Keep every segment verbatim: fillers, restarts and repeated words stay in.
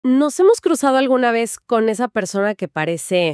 Nos hemos cruzado alguna vez con esa persona que parece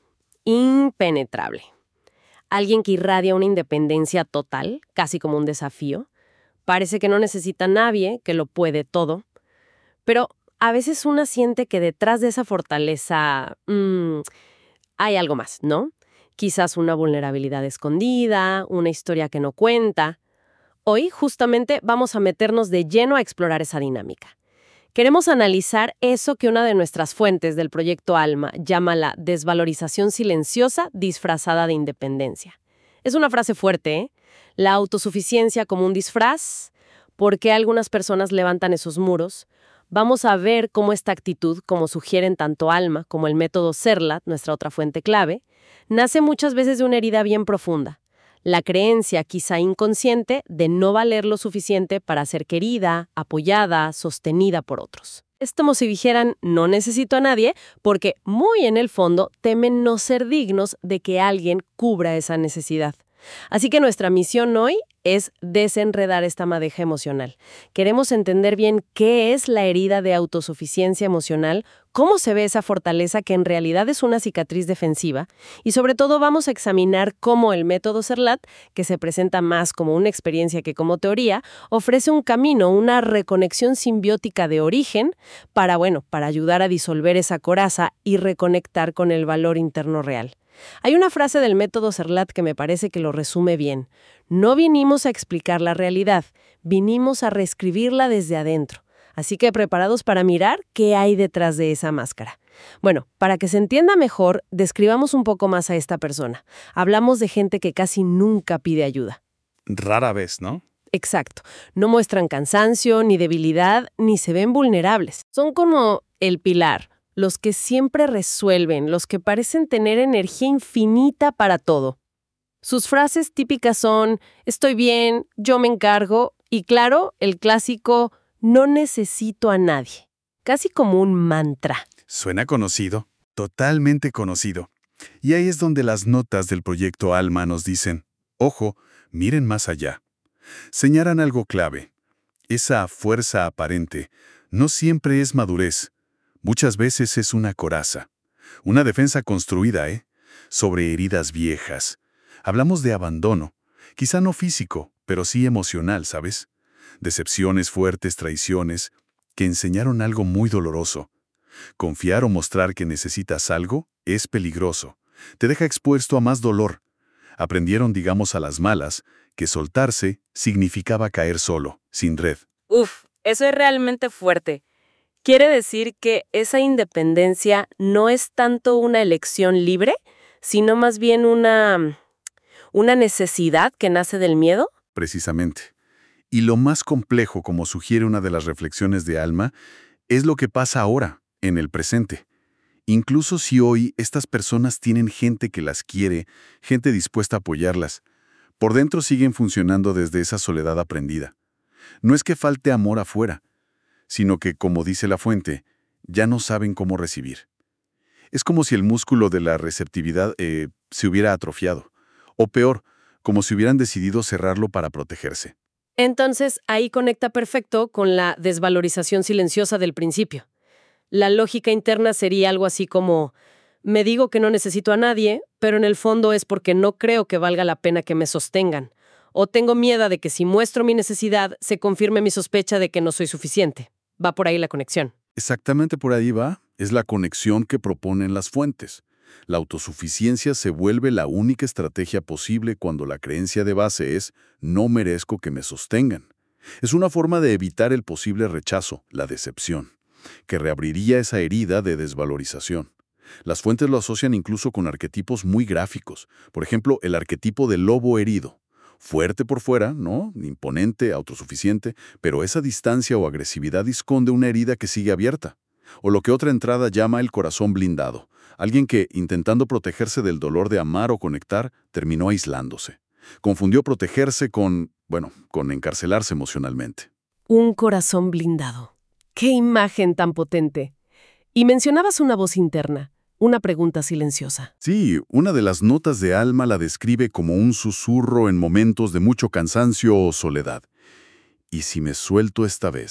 impenetrable. Alguien que irradia una independencia total, casi como un desafío. Parece que no necesita a nadie, que lo puede todo. Pero a veces una siente que detrás de esa fortaleza mmm, hay algo más, ¿no? Quizás una vulnerabilidad escondida, una historia que no cuenta. Hoy, justamente, vamos a meternos de lleno a explorar esa dinámica. Queremos analizar eso que una de nuestras fuentes del proyecto ALMA llama la desvalorización silenciosa disfrazada de independencia. Es una frase fuerte, ¿eh? La autosuficiencia como un disfraz. ¿Por qué algunas personas levantan esos muros? Vamos a ver cómo esta actitud, como sugieren tanto ALMA como el método CERLAT, nuestra otra fuente clave, nace muchas veces de una herida bien profunda. La creencia, quizá inconsciente, de no valer lo suficiente para ser querida, apoyada, sostenida por otros. Es como si dijeran, no necesito a nadie, porque muy en el fondo temen no ser dignos de que alguien cubra esa necesidad. Así que nuestra misión hoy es desenredar esta madeja emocional. Queremos entender bien qué es la herida de autosuficiencia emocional, cómo se ve esa fortaleza que en realidad es una cicatriz defensiva y sobre todo vamos a examinar cómo el método CERLAT, que se presenta más como una experiencia que como teoría, ofrece un camino, una reconexión simbiótica de origen para, bueno, para ayudar a disolver esa coraza y reconectar con el valor interno real. Hay una frase del método CERLAT que me parece que lo resume bien. No vinimos a explicar la realidad, vinimos a reescribirla desde adentro. Así que preparados para mirar qué hay detrás de esa máscara. Bueno, para que se entienda mejor, describamos un poco más a esta persona. Hablamos de gente que casi nunca pide ayuda. Rara vez, ¿no? Exacto. No muestran cansancio, ni debilidad, ni se ven vulnerables. Son como el pilar. Los que siempre resuelven, los que parecen tener energía infinita para todo. Sus frases típicas son, estoy bien, yo me encargo, y claro, el clásico, no necesito a nadie. Casi como un mantra. Suena conocido, totalmente conocido. Y ahí es donde las notas del proyecto ALMA nos dicen, ojo, miren más allá. Señalan algo clave. Esa fuerza aparente no siempre es madurez. Muchas veces es una coraza, una defensa construida, ¿eh? Sobre heridas viejas. Hablamos de abandono, quizá no físico, pero sí emocional, ¿sabes? Decepciones fuertes, traiciones, que enseñaron algo muy doloroso. Confiar o mostrar que necesitas algo es peligroso. Te deja expuesto a más dolor. Aprendieron, digamos, a las malas, que soltarse significaba caer solo, sin red. Uf, eso es realmente fuerte. Quiere decir que esa independencia no es tanto una elección libre, sino más bien una, una necesidad que nace del miedo. Precisamente. Y lo más complejo, como sugiere una de las reflexiones de ALMA, es lo que pasa ahora, en el presente. Incluso si hoy estas personas tienen gente que las quiere, gente dispuesta a apoyarlas, por dentro siguen funcionando desde esa soledad aprendida. No es que falte amor afuera, sino que, como dice la fuente, ya no saben cómo recibir. Es como si el músculo de la receptividad eh, se hubiera atrofiado, o peor, como si hubieran decidido cerrarlo para protegerse. Entonces, ahí conecta perfecto con la desvalorización silenciosa del principio. La lógica interna sería algo así como, me digo que no necesito a nadie, pero en el fondo es porque no creo que valga la pena que me sostengan. O tengo miedo de que si muestro mi necesidad, se confirme mi sospecha de que no soy suficiente. Va por ahí la conexión. Exactamente por ahí va. Es la conexión que proponen las fuentes. La autosuficiencia se vuelve la única estrategia posible cuando la creencia de base es no merezco que me sostengan. Es una forma de evitar el posible rechazo, la decepción, que reabriría esa herida de desvalorización. Las fuentes lo asocian incluso con arquetipos muy gráficos. Por ejemplo, el arquetipo del lobo herido. Fuerte por fuera, ¿no? Imponente, autosuficiente, pero esa distancia o agresividad esconde una herida que sigue abierta. O lo que otra entrada llama el corazón blindado. Alguien que, intentando protegerse del dolor de amar o conectar, terminó aislándose. Confundió protegerse con, bueno, con encarcelarse emocionalmente. Un corazón blindado. ¡Qué imagen tan potente! Y mencionabas una voz interna. Una pregunta silenciosa. Sí, una de las notas de ALMA la describe como un susurro en momentos de mucho cansancio o soledad. ¿Y si me suelto esta vez?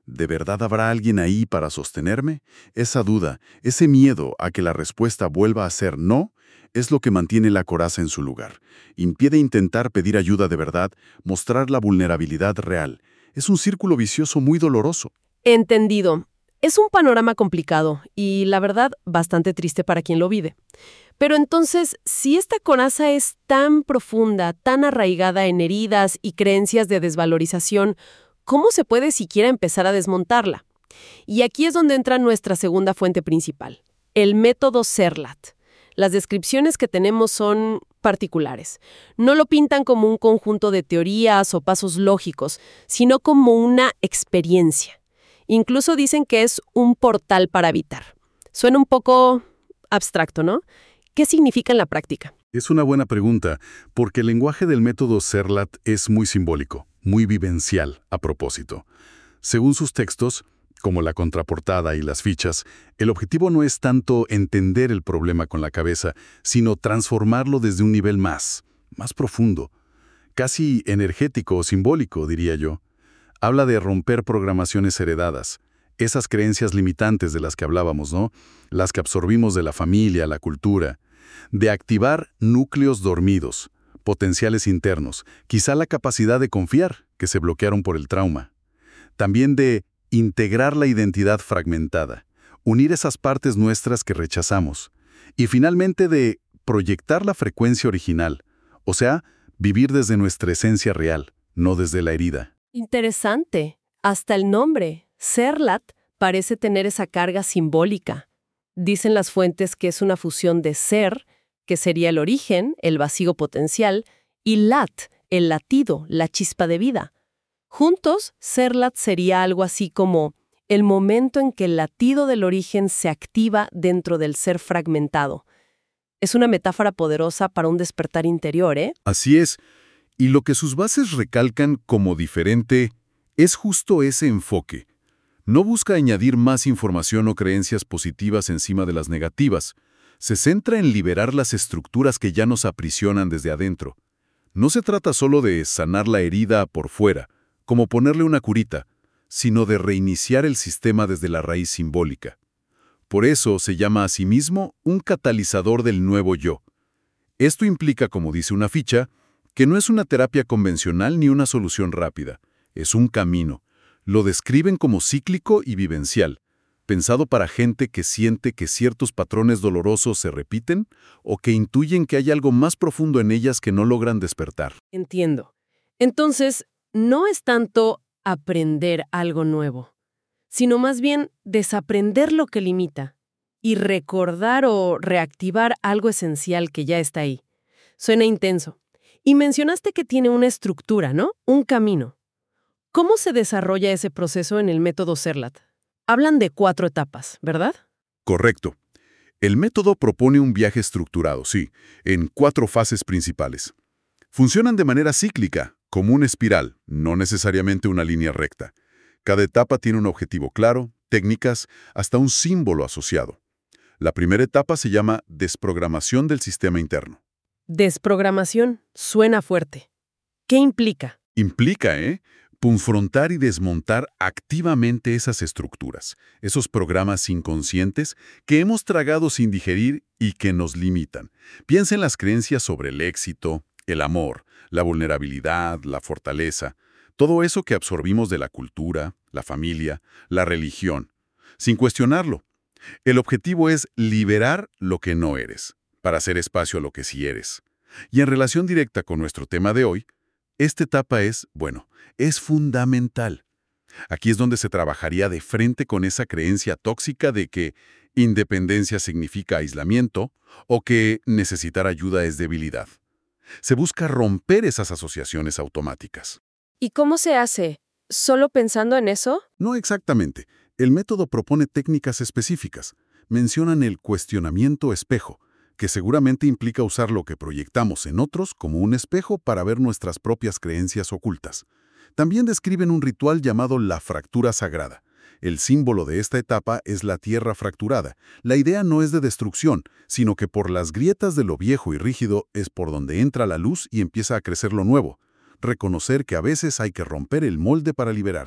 ¿De verdad habrá alguien ahí para sostenerme? Esa duda, ese miedo a que la respuesta vuelva a ser no, es lo que mantiene la coraza en su lugar. Impide intentar pedir ayuda de verdad, mostrar la vulnerabilidad real. Es un círculo vicioso muy doloroso. Entendido. Es un panorama complicado y, la verdad, bastante triste para quien lo vive. Pero entonces, si esta coraza es tan profunda, tan arraigada en heridas y creencias de desvalorización, ¿cómo se puede siquiera empezar a desmontarla? Y aquí es donde entra nuestra segunda fuente principal, el método Serlat. Las descripciones que tenemos son particulares. No lo pintan como un conjunto de teorías o pasos lógicos, sino como una experiencia. Incluso dicen que es un portal para habitar. Suena un poco abstracto, ¿no? ¿Qué significa en la práctica? Es una buena pregunta, porque el lenguaje del método Serlat es muy simbólico, muy vivencial, a propósito. Según sus textos, como la contraportada y las fichas, el objetivo no es tanto entender el problema con la cabeza, sino transformarlo desde un nivel más, más profundo, casi energético o simbólico, diría yo. Habla de romper programaciones heredadas, esas creencias limitantes de las que hablábamos, ¿no? Las que absorbimos de la familia, la cultura. De activar núcleos dormidos, potenciales internos, quizá la capacidad de confiar, que se bloquearon por el trauma. También de integrar la identidad fragmentada, unir esas partes nuestras que rechazamos. Y finalmente de proyectar la frecuencia original, o sea, vivir desde nuestra esencia real, no desde la herida. Interesante. Hasta el nombre, Serlat, parece tener esa carga simbólica. Dicen las fuentes que es una fusión de ser, que sería el origen, el vacío potencial, y lat, el latido, la chispa de vida. Juntos, Serlat sería algo así como el momento en que el latido del origen se activa dentro del ser fragmentado. Es una metáfora poderosa para un despertar interior, ¿eh? Así es, y lo que sus bases recalcan como diferente es justo ese enfoque. No busca añadir más información o creencias positivas encima de las negativas. Se centra en liberar las estructuras que ya nos aprisionan desde adentro. No se trata solo de sanar la herida por fuera, como ponerle una curita, sino de reiniciar el sistema desde la raíz simbólica. Por eso se llama a sí mismo un catalizador del nuevo yo. Esto implica, como dice una ficha, que no es una terapia convencional ni una solución rápida, es un camino. Lo describen como cíclico y vivencial, pensado para gente que siente que ciertos patrones dolorosos se repiten o que intuyen que hay algo más profundo en ellas que no logran despertar. Entiendo. Entonces, no es tanto aprender algo nuevo, sino más bien desaprender lo que limita y recordar o reactivar algo esencial que ya está ahí. Suena intenso. Y mencionaste que tiene una estructura, ¿no? Un camino. ¿Cómo se desarrolla ese proceso en el método Serlat? Hablan de cuatro etapas, ¿verdad? Correcto. El método propone un viaje estructurado, sí, en cuatro fases principales. Funcionan de manera cíclica, como una espiral, no necesariamente una línea recta. Cada etapa tiene un objetivo claro, técnicas, hasta un símbolo asociado. La primera etapa se llama desprogramación del sistema interno. Desprogramación. Suena fuerte. ¿Qué implica? Implica, ¿eh? Confrontar y desmontar activamente esas estructuras, esos programas inconscientes que hemos tragado sin digerir y que nos limitan. Piensa en las creencias sobre el éxito, el amor, la vulnerabilidad, la fortaleza, todo eso que absorbimos de la cultura, la familia, la religión, sin cuestionarlo. El objetivo es liberar lo que no eres, para hacer espacio a lo que sí eres. Y en relación directa con nuestro tema de hoy, esta etapa es, bueno, es fundamental. Aquí es donde se trabajaría de frente con esa creencia tóxica de que independencia significa aislamiento o que necesitar ayuda es debilidad. Se busca romper esas asociaciones automáticas. ¿Y cómo se hace? ¿Solo pensando en eso? No exactamente. El método propone técnicas específicas. Mencionan el cuestionamiento espejo, que seguramente implica usar lo que proyectamos en otros como un espejo para ver nuestras propias creencias ocultas. También describen un ritual llamado la fractura sagrada. El símbolo de esta etapa es la tierra fracturada. La idea no es de destrucción, sino que por las grietas de lo viejo y rígido es por donde entra la luz y empieza a crecer lo nuevo. Reconocer que a veces hay que romper el molde para liberarse.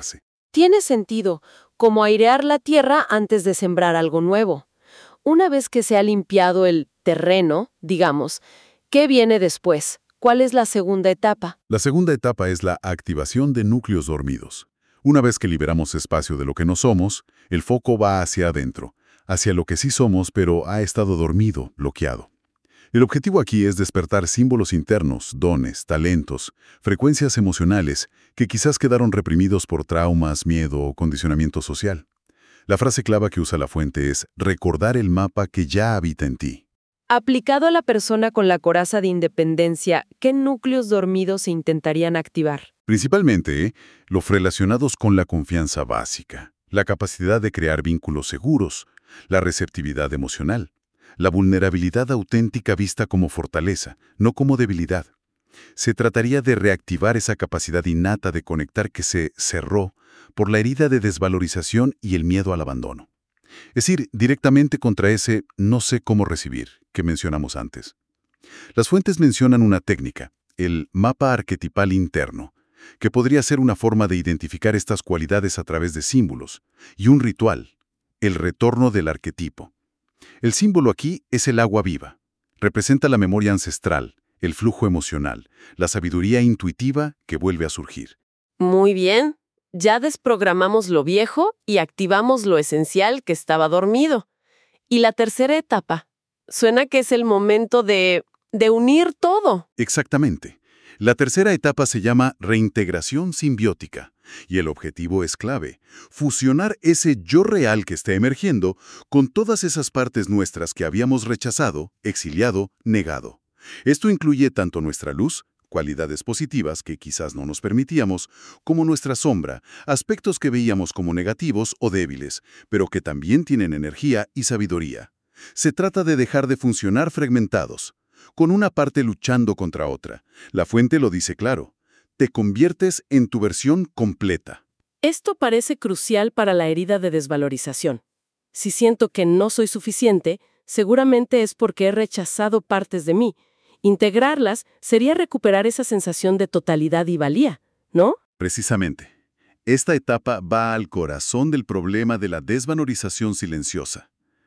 Tiene sentido, como airear la tierra antes de sembrar algo nuevo. Una vez que se ha limpiado el terreno, digamos, ¿qué viene después? ¿Cuál es la segunda etapa? La segunda etapa es la activación de núcleos dormidos. Una vez que liberamos espacio de lo que no somos, el foco va hacia adentro, hacia lo que sí somos, pero ha estado dormido, bloqueado. El objetivo aquí es despertar símbolos internos, dones, talentos, frecuencias emocionales que quizás quedaron reprimidos por traumas, miedo o condicionamiento social. La frase clave que usa la fuente es recordar el mapa que ya habita en ti. Aplicado a la persona con la coraza de independencia, ¿qué núcleos dormidos se intentarían activar? Principalmente, ¿eh? los relacionados con la confianza básica, la capacidad de crear vínculos seguros, la receptividad emocional, la vulnerabilidad auténtica vista como fortaleza, no como debilidad. Se trataría de reactivar esa capacidad innata de conectar que se cerró por la herida de desvalorización y el miedo al abandono. Es ir directamente contra ese no sé cómo recibir que mencionamos antes. Las fuentes mencionan una técnica, el mapa arquetipal interno, que podría ser una forma de identificar estas cualidades a través de símbolos, y un ritual, el retorno del arquetipo. El símbolo aquí es el agua viva. Representa la memoria ancestral, el flujo emocional, la sabiduría intuitiva que vuelve a surgir. Muy bien. Ya desprogramamos lo viejo y activamos lo esencial que estaba dormido. Y la tercera etapa. Suena que es el momento de, de unir todo. Exactamente. La tercera etapa se llama reintegración simbiótica, y el objetivo es clave, fusionar ese yo real que está emergiendo con todas esas partes nuestras que habíamos rechazado, exiliado, negado. Esto incluye tanto nuestra luz, cualidades positivas que quizás no nos permitíamos, como nuestra sombra, aspectos que veíamos como negativos o débiles, pero que también tienen energía y sabiduría. Se trata de dejar de funcionar fragmentados, con una parte luchando contra otra. La fuente lo dice claro. Te conviertes en tu versión completa. Esto parece crucial para la herida de desvalorización. Si siento que no soy suficiente, seguramente es porque he rechazado partes de mí. Integrarlas sería recuperar esa sensación de totalidad y valía, ¿no? Precisamente. Esta etapa va al corazón del problema de la desvalorización silenciosa.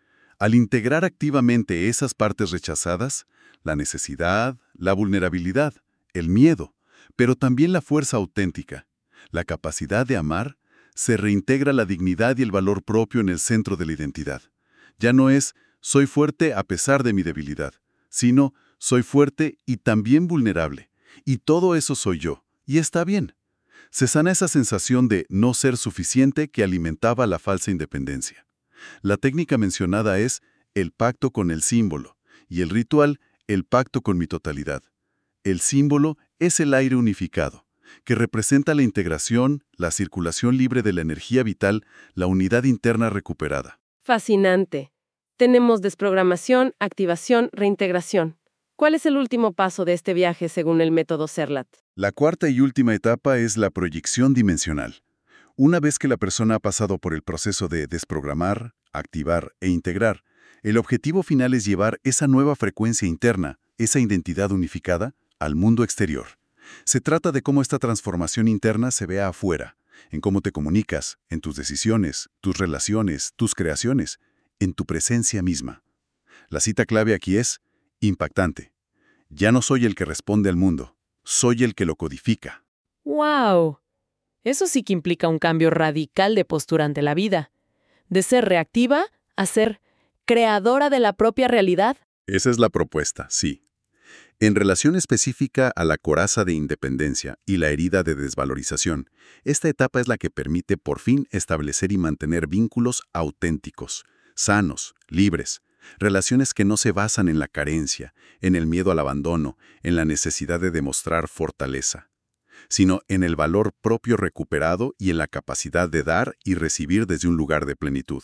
Al integrar activamente esas partes rechazadas, la necesidad, la vulnerabilidad, el miedo, pero también la fuerza auténtica, la capacidad de amar, se reintegra la dignidad y el valor propio en el centro de la identidad. Ya no es soy fuerte a pesar de mi debilidad, sino soy fuerte y también vulnerable, y todo eso soy yo, y está bien. Se sana esa sensación de no ser suficiente que alimentaba la falsa independencia. La técnica mencionada es el pacto con el símbolo, y el ritual, el pacto con mi totalidad. El símbolo es el aire unificado, que representa la integración, la circulación libre de la energía vital, la unidad interna recuperada. Fascinante. Tenemos desprogramación, activación, reintegración. ¿Cuál es el último paso de este viaje según el método Serlat? La cuarta y última etapa es la proyección dimensional. Una vez que la persona ha pasado por el proceso de desprogramar, activar e integrar, el objetivo final es llevar esa nueva frecuencia interna, esa identidad unificada, al mundo exterior. Se trata de cómo esta transformación interna se vea afuera, en cómo te comunicas, en tus decisiones, tus relaciones, tus creaciones, en tu presencia misma. La cita clave aquí es impactante. Ya no soy el que responde al mundo, soy el que lo codifica. ¡Wow! Eso sí que implica un cambio radical de postura ante la vida. De ser reactiva a ser creadora de la propia realidad. Esa es la propuesta, sí. En relación específica a la coraza de independencia y la herida de desvalorización, esta etapa es la que permite por fin establecer y mantener vínculos auténticos, sanos, libres, relaciones que no se basan en la carencia, en el miedo al abandono, en la necesidad de demostrar fortaleza, sino en el valor propio recuperado y en la capacidad de dar y recibir desde un lugar de plenitud.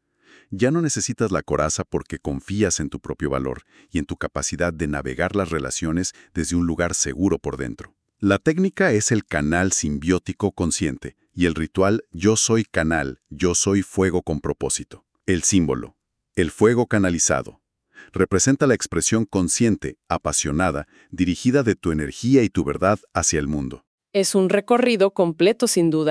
Ya no necesitas la coraza porque confías en tu propio valor y en tu capacidad de navegar las relaciones desde un lugar seguro por dentro. La técnica es el canal simbiótico consciente y el ritual yo soy canal, yo soy fuego con propósito. El símbolo, el fuego canalizado, representa la expresión consciente, apasionada, dirigida de tu energía y tu verdad hacia el mundo. Es un recorrido completo sin duda.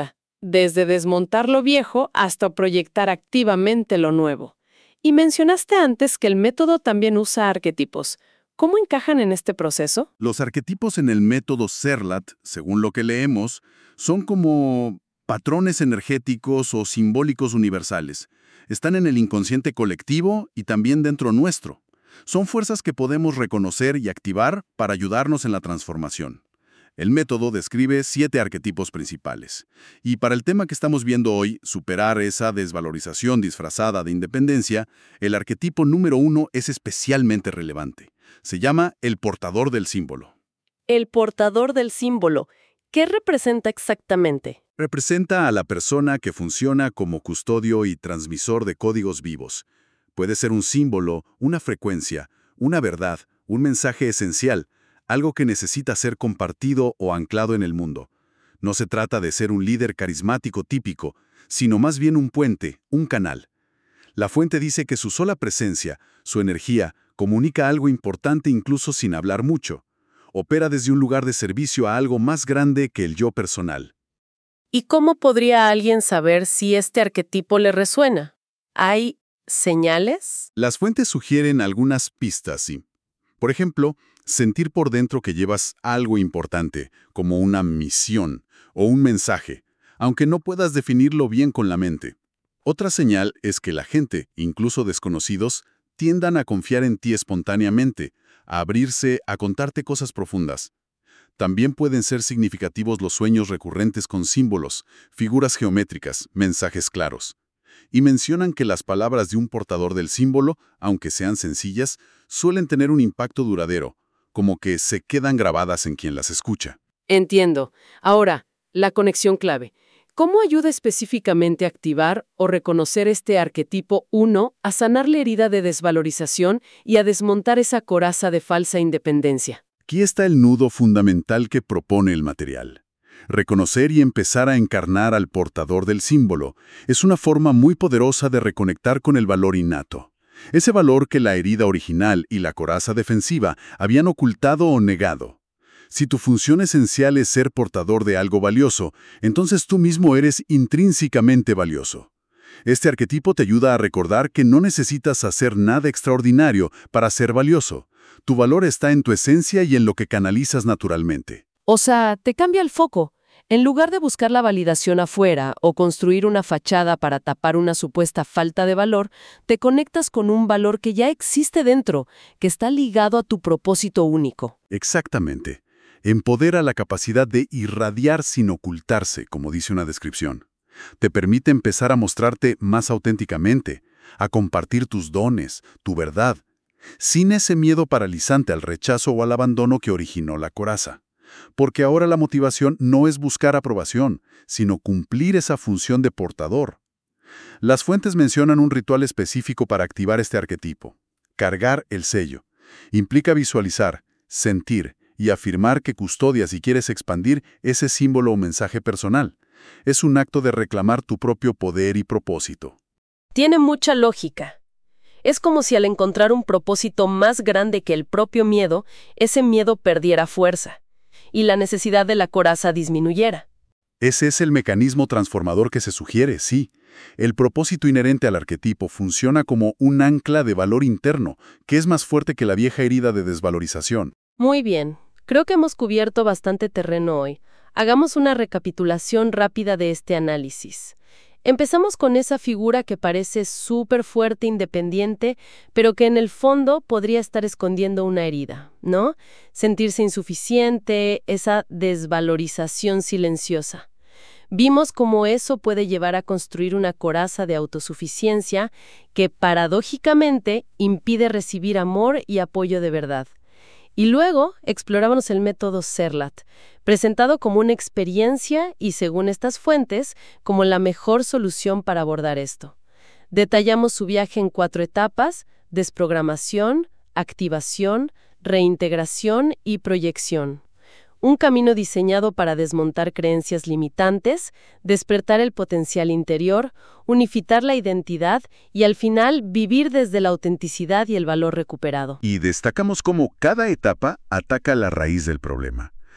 desde desmontar lo viejo hasta proyectar activamente lo nuevo. Y mencionaste antes que el método también usa arquetipos. ¿Cómo encajan en este proceso? Los arquetipos en el método Serlat, según lo que leemos, son como patrones energéticos o simbólicos universales. Están en el inconsciente colectivo y también dentro nuestro. Son fuerzas que podemos reconocer y activar para ayudarnos en la transformación. El método describe siete arquetipos principales. Y para el tema que estamos viendo hoy, superar esa desvalorización disfrazada de independencia, el arquetipo número uno es especialmente relevante. Se llama el portador del símbolo. El portador del símbolo. ¿Qué representa exactamente? Representa a la persona que funciona como custodio y transmisor de códigos vivos. Puede ser un símbolo, una frecuencia, una verdad, un mensaje esencial, algo que necesita ser compartido o anclado en el mundo. No se trata de ser un líder carismático típico, sino más bien un puente, un canal. La fuente dice que su sola presencia, su energía, comunica algo importante incluso sin hablar mucho. Opera desde un lugar de servicio a algo más grande que el yo personal. ¿Y cómo podría alguien saber si este arquetipo le resuena? ¿Hay señales? Las fuentes sugieren algunas pistas, sí. Por ejemplo, sentir por dentro que llevas algo importante, como una misión o un mensaje, aunque no puedas definirlo bien con la mente. Otra señal es que la gente, incluso desconocidos, tiendan a confiar en ti espontáneamente, a abrirse, a contarte cosas profundas. También pueden ser significativos los sueños recurrentes con símbolos, figuras geométricas, mensajes claros. Y mencionan que las palabras de un portador del símbolo, aunque sean sencillas, suelen tener un impacto duradero, como que se quedan grabadas en quien las escucha. Entiendo. Ahora, la conexión clave. ¿Cómo ayuda específicamente a activar o reconocer este arquetipo uno, a sanar la herida de desvalorización y a desmontar esa coraza de falsa independencia? Aquí está el nudo fundamental que propone el material. Reconocer y empezar a encarnar al portador del símbolo es una forma muy poderosa de reconectar con el valor innato. Ese valor que la herida original y la coraza defensiva habían ocultado o negado. Si tu función esencial es ser portador de algo valioso, entonces tú mismo eres intrínsecamente valioso. Este arquetipo te ayuda a recordar que no necesitas hacer nada extraordinario para ser valioso. Tu valor está en tu esencia y en lo que canalizas naturalmente. O sea, te cambia el foco. En lugar de buscar la validación afuera o construir una fachada para tapar una supuesta falta de valor, te conectas con un valor que ya existe dentro, que está ligado a tu propósito único. Exactamente. Empodera la capacidad de irradiar sin ocultarse, como dice una descripción. Te permite empezar a mostrarte más auténticamente, a compartir tus dones, tu verdad, sin ese miedo paralizante al rechazo o al abandono que originó la coraza. Porque ahora la motivación no es buscar aprobación, sino cumplir esa función de portador. Las fuentes mencionan un ritual específico para activar este arquetipo. Cargar el sello. Implica visualizar, sentir y afirmar que custodias y quieres expandir ese símbolo o mensaje personal. Es un acto de reclamar tu propio poder y propósito. Tiene mucha lógica. Es como si al encontrar un propósito más grande que el propio miedo, ese miedo perdiera fuerza y la necesidad de la coraza disminuyera. Ese es el mecanismo transformador que se sugiere, sí. El propósito inherente al arquetipo funciona como un ancla de valor interno, que es más fuerte que la vieja herida de desvalorización. Muy bien. Creo que hemos cubierto bastante terreno hoy. Hagamos una recapitulación rápida de este análisis. Empezamos con esa figura que parece súper fuerte, independiente, pero que en el fondo podría estar escondiendo una herida, ¿no? Sentirse insuficiente, esa desvalorización silenciosa. Vimos cómo eso puede llevar a construir una coraza de autosuficiencia que paradójicamente impide recibir amor y apoyo de verdad. Y luego explorábamos el método Serlat, presentado como una experiencia y, según estas fuentes, como la mejor solución para abordar esto. Detallamos su viaje en cuatro etapas: desprogramación, activación, reintegración y proyección. Un camino diseñado para desmontar creencias limitantes, despertar el potencial interior, unificar la identidad y al final vivir desde la autenticidad y el valor recuperado. Y destacamos cómo cada etapa ataca la raíz del problema.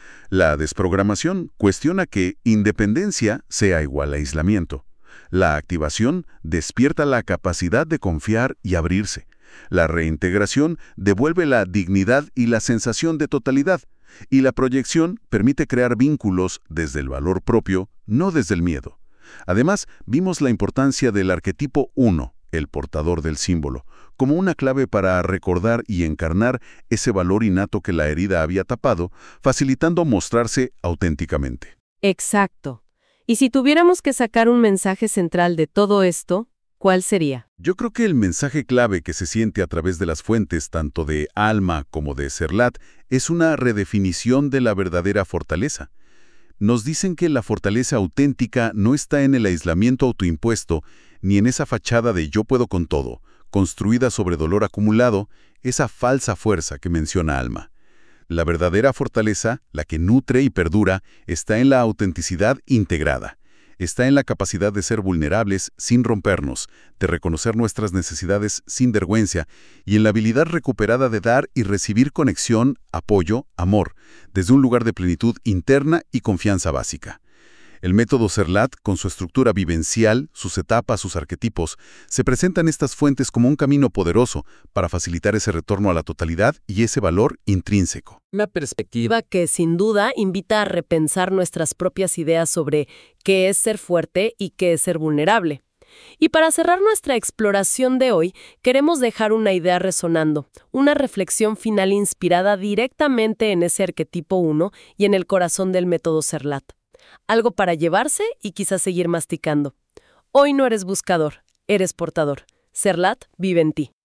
La desprogramación cuestiona que independencia sea igual a aislamiento. La activación despierta la capacidad de confiar y abrirse. La reintegración devuelve la dignidad y la sensación de totalidad. Y la proyección permite crear vínculos desde el valor propio, no desde el miedo. Además, vimos la importancia del arquetipo uno, el portador del símbolo, como una clave para recordar y encarnar ese valor innato que la herida había tapado, facilitando mostrarse auténticamente. Exacto. Y si tuviéramos que sacar un mensaje central de todo esto, ¿cuál sería? Yo creo que el mensaje clave que se siente a través de las fuentes, tanto de Alma como de Serlat, es una redefinición de la verdadera fortaleza. Nos dicen que la fortaleza auténtica no está en el aislamiento autoimpuesto, ni en esa fachada de yo puedo con todo, construida sobre dolor acumulado, esa falsa fuerza que menciona Alma. La verdadera fortaleza, la que nutre y perdura, está en la autenticidad integrada. Está en la capacidad de ser vulnerables sin rompernos, de reconocer nuestras necesidades sin vergüenza y en la habilidad recuperada de dar y recibir conexión, apoyo, amor, desde un lugar de plenitud interna y confianza básica. El método Serlat, con su estructura vivencial, sus etapas, sus arquetipos, se presentan estas fuentes como un camino poderoso para facilitar ese retorno a la totalidad y ese valor intrínseco. Una perspectiva que sin duda invita a repensar nuestras propias ideas sobre qué es ser fuerte y qué es ser vulnerable. Y para cerrar nuestra exploración de hoy, queremos dejar una idea resonando, una reflexión final inspirada directamente en ese arquetipo uno y en el corazón del método Serlat. Algo para llevarse y quizás seguir masticando. Hoy no eres buscador, eres portador. Serlat vive en ti.